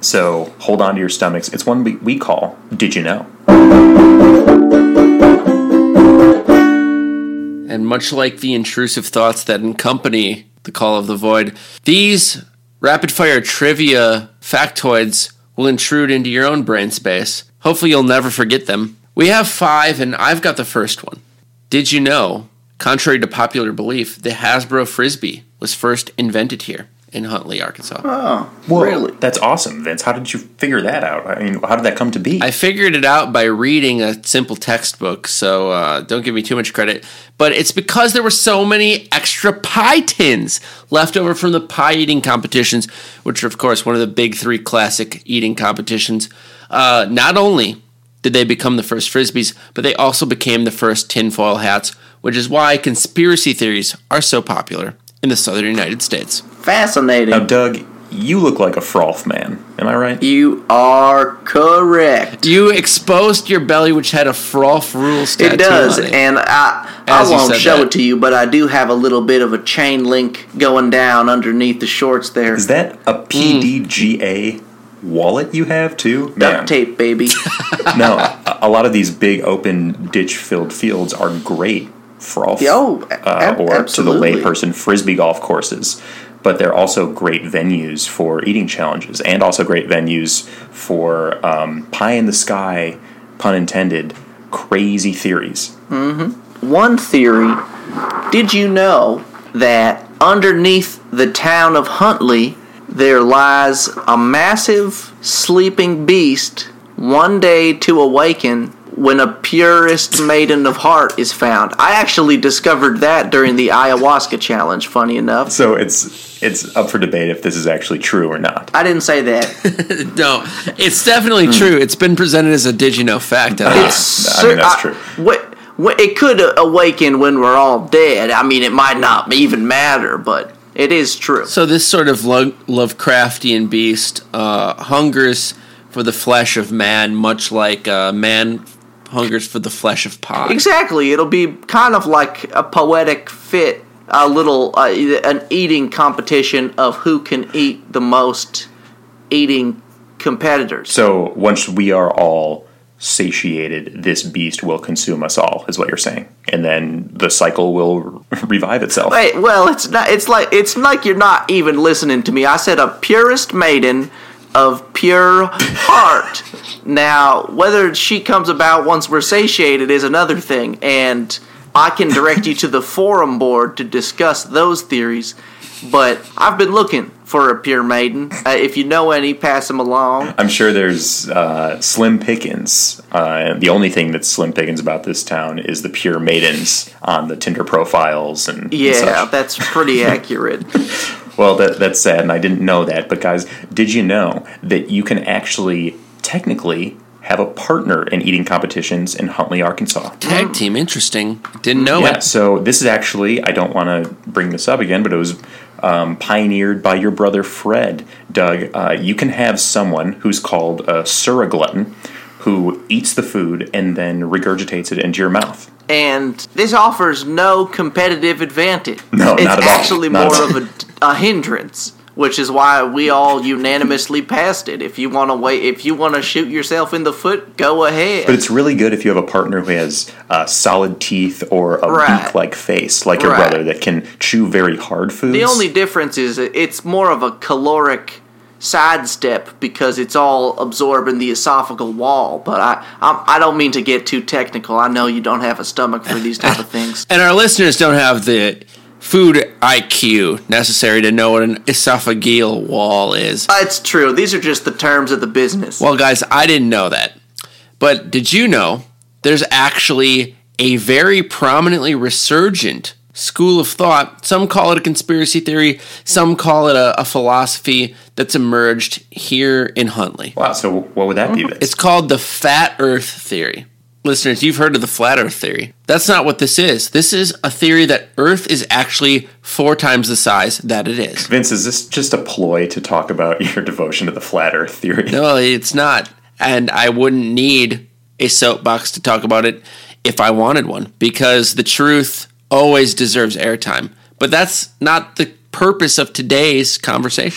B: so hold on to your stomachs. It's one we call Did You Know?
A: And much like the intrusive thoughts that accompany the call of the void, these rapid-fire trivia factoids will intrude into your own brain space. Hopefully you'll never forget them. We have 5, and I've got the first one. Did you know, contrary to popular belief, the Hasbro Frisbee was first invented here in Huntley, Arkansas?
C: Oh,
B: Whoa,
C: really?
B: That's awesome, Vince. How did you figure that out? I mean, how did that come to be?
A: I figured it out by reading a simple textbook, so don't give me too much credit. But it's because there were so many extra pie tins left over from the pie eating competitions, which are, of course, one of the big 3 classic eating competitions. Not only did they become the first Frisbees, but they also became the first tinfoil hats, which is why conspiracy theories are so popular in the southern United States.
C: Fascinating.
B: Now, Doug, you look like a froth man. Am I right?
C: You are correct.
A: You exposed your belly, which had a Froth Rules tattoo
C: It does,
A: on it.
C: and I
A: As you
C: won't
A: said
C: show
A: that.
C: it to you, but I do have a little bit of a chain link going down underneath the shorts there.
B: Is that a PDGA wallet you have, too? Man.
C: Duct tape, baby.
B: No, a lot of these big open ditch-filled fields are great froth
C: Oh,
B: or to the
C: absolutely.
B: layperson Frisbee golf courses. But they're also great venues for eating challenges and also great venues for pie-in-the-sky, pun intended, crazy theories.
C: One theory, did you know that underneath the town of Huntley there lies a massive sleeping beast one day to awaken when a purest maiden of heart is found? I actually discovered that during the ayahuasca challenge, funny enough.
B: So it's up for debate if this is actually true or not.
C: I didn't say that.
A: No, it's definitely true. It's been presented as a did you know fact.
B: I mean, that's true.
C: It could awaken when we're all dead. I mean, it might not even matter, but it is true.
A: So this sort of Lovecraftian beast hungers for the flesh of man, much like man hungers for the flesh of Pod.
C: Exactly. It'll be kind of like a poetic fit, a little an eating competition of who can eat the most eating competitors.
B: So once we are all satiated, this beast will consume us all, is what you're saying, and then the cycle will revive itself.
C: Wait, well, it's not. It's like you're not even listening to me. I said a purest maiden of pure heart. Now, whether she comes about once we're satiated is another thing, and I can direct you to the forum board to discuss those theories. But I've been looking for a pure maiden. If you know any, pass them along.
B: I'm sure there's slim pickings. The only thing that's slim pickings about this town is the pure maidens on the Tinder profiles and
C: Yeah,
B: such.
C: that's pretty accurate.
B: Well, that's sad, and I didn't know that. But guys, did you know that you can actually technically have a partner in eating competitions in Huntley, Arkansas?
A: Tag team, interesting. Didn't know
B: Yeah,
A: it.
B: so this is actually, I don't want to bring this up again, but it was pioneered by your brother Fred. Doug, you can have someone who's called a surroglutton who eats the food and then regurgitates it into your mouth.
C: And this offers no competitive advantage.
B: No,
C: it's
B: not at all.
C: actually
B: Not
C: more
B: at all.
C: of a hindrance, which is why we all unanimously passed it. If you want to if you want to shoot yourself in the foot, go ahead.
B: But it's really good if you have a partner who has solid teeth or a
C: Right.
B: beak-like face, like your
C: Right.
B: brother, that can chew very hard foods.
C: The only difference is it's more of a caloric sidestep because it's all absorbed in the esophageal wall. But I don't mean to get too technical. I know you don't have a stomach for these type of things.
A: And our listeners don't have the food IQ necessary to know what an esophageal wall is.
C: It's true. These are just the terms of the business.
A: Well, guys, I didn't know that. But did you know there's actually a very prominently resurgent school of thought? Some call it a conspiracy theory. Some call it a philosophy that's emerged here in Huntley.
B: Wow, so what would that be, Vince?
A: It's called the Fat Earth Theory. Listeners, you've heard of the Flat Earth Theory. That's not what this is. This is a theory that Earth is actually 4 times the size that it is.
B: Vince, is this just a ploy to talk about your devotion to the flat Earth theory?
A: No, it's not. And I wouldn't need a soapbox to talk about it if I wanted one, because the truth always deserves airtime. But that's not the purpose of today's conversation.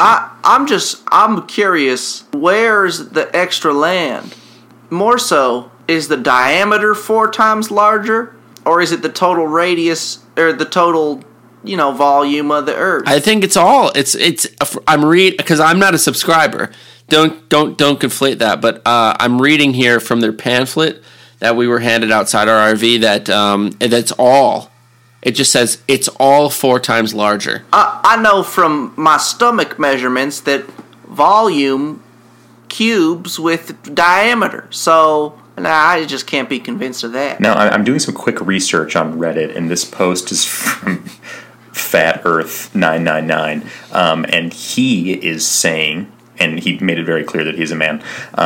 C: I'm curious, where's the extra land? More so, is the diameter 4 times larger, or is it the total radius or the total, volume of the Earth?
A: I think it's all. I'm read because I'm not a subscriber. Don't conflate that. But I'm reading here from their pamphlet that we were handed outside our RV that that's all. It just says it's all 4 times larger.
C: I know from my stomach measurements that volume cubes with diameter. So I just can't be convinced of that.
B: Now, I'm doing some quick research on Reddit, and this post is from Fat Earth 999, and he is saying, and he made it very clear that he's a man,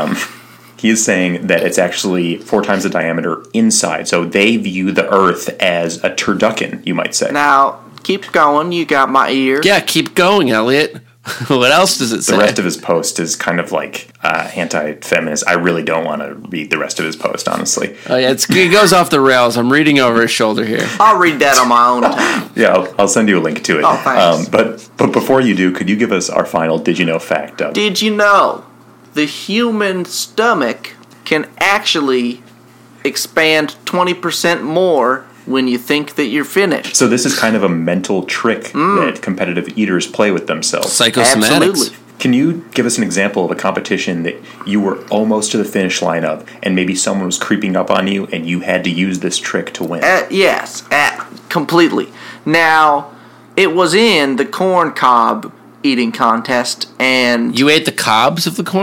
B: he is saying that it's actually 4 times the diameter inside, so they view the Earth as a turducken, you might say.
C: Now, keep going. You got my ear.
A: Yeah, keep going, Elliot. What else does it say?
B: The rest of his post is kind of like anti-feminist. I really don't want to read the rest of his post, honestly.
A: Oh yeah, it goes off the rails. I'm reading over his shoulder here.
C: I'll read that on my own time.
B: Yeah, I'll send you a link to it.
C: Oh, thanks.
B: But before you do, could you give us our final Did You Know fact, Doug?
C: Did you know the human stomach can actually expand 20% more when you think that you're finished?
B: So this is kind of a mental trick that competitive eaters play with themselves.
A: Psychosomatics.
C: Absolutely.
B: Can you give us an example of a competition that you were almost to the finish line of, and maybe someone was creeping up on you, and you had to use this trick to win?
C: Yes, completely. Now, it was in the corn cob eating contest, and
A: You ate the cobs of the corn?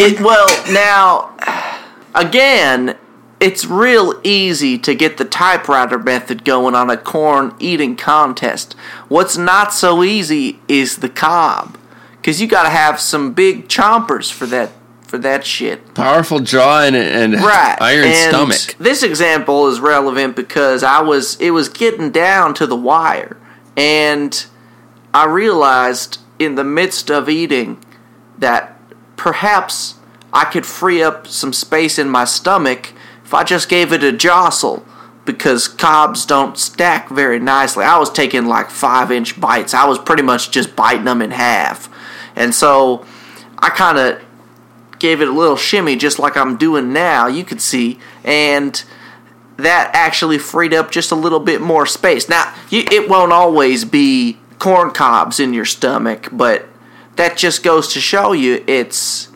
C: Again, it's real easy to get the typewriter method going on a corn eating contest. What's not so easy is the cob, because you got to have some big chompers for that shit.
A: Powerful jaw and
C: Right.
A: iron
C: And
A: stomach.
C: This example is relevant because it was getting down to the wire, and I realized in the midst of eating that perhaps I could free up some space in my stomach if I just gave it a jostle, because cobs don't stack very nicely. I was taking like 5-inch bites. I was pretty much just biting them in half. And so I kind of gave it a little shimmy just like I'm doing now, you could see, and that actually freed up just a little bit more space. Now, it won't always be corn cobs in your stomach, but that just goes to show you it's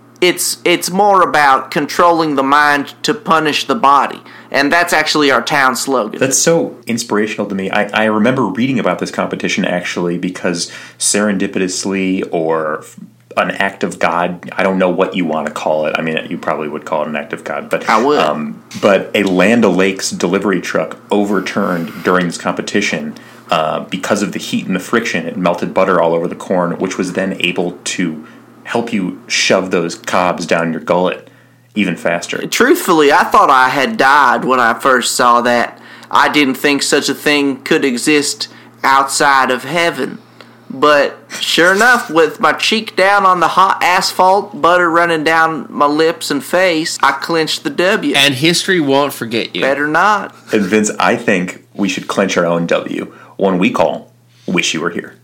C: more about controlling the mind to punish the body. And that's actually our town slogan.
B: That's so inspirational to me. I remember reading about this competition, actually, because serendipitously, or an act of God, I don't know what you want to call it. I mean, you probably would call it an act of God. But
C: I would.
B: But a Land O'Lakes delivery truck overturned during this competition because of the heat and the friction. It melted butter all over the corn, which was then able to help you shove those cobs down your gullet even faster.
C: Truthfully, I thought I had died when I first saw that. I didn't think such a thing could exist outside of heaven. But sure enough, with my cheek down on the hot asphalt, butter running down my lips and face, I clinched the W.
A: And history won't forget you.
C: Better not.
B: And Vince, I think we should clinch our own W, one we call Wish You Were Here.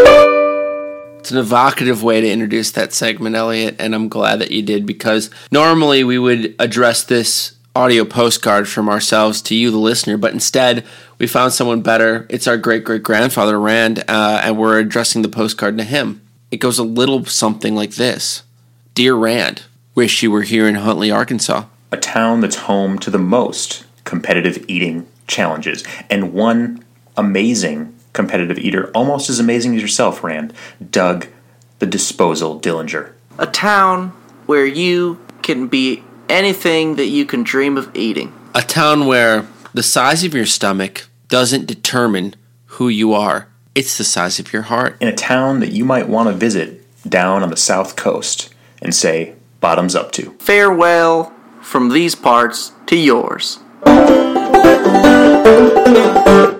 A: It's an evocative way to introduce that segment, Elliot, and I'm glad that you did, because normally we would address this audio postcard from ourselves to you, the listener, but instead we found someone better. It's our great-great-grandfather, Rand, and we're addressing the postcard to him. It goes a little something like this. Dear Rand, wish you were here in Huntley, Arkansas.
B: A town that's home to the most competitive eating challenges, and one amazing competitive eater, almost as amazing as yourself, Rand, Doug the Disposal Dillinger.
C: A town where you can be anything that you can dream of eating.
A: A town where the size of your stomach doesn't determine who you are. It's the size of your heart.
B: In a town that you might want to visit down on the South Coast and say, bottoms up to.
C: Farewell from these parts to yours.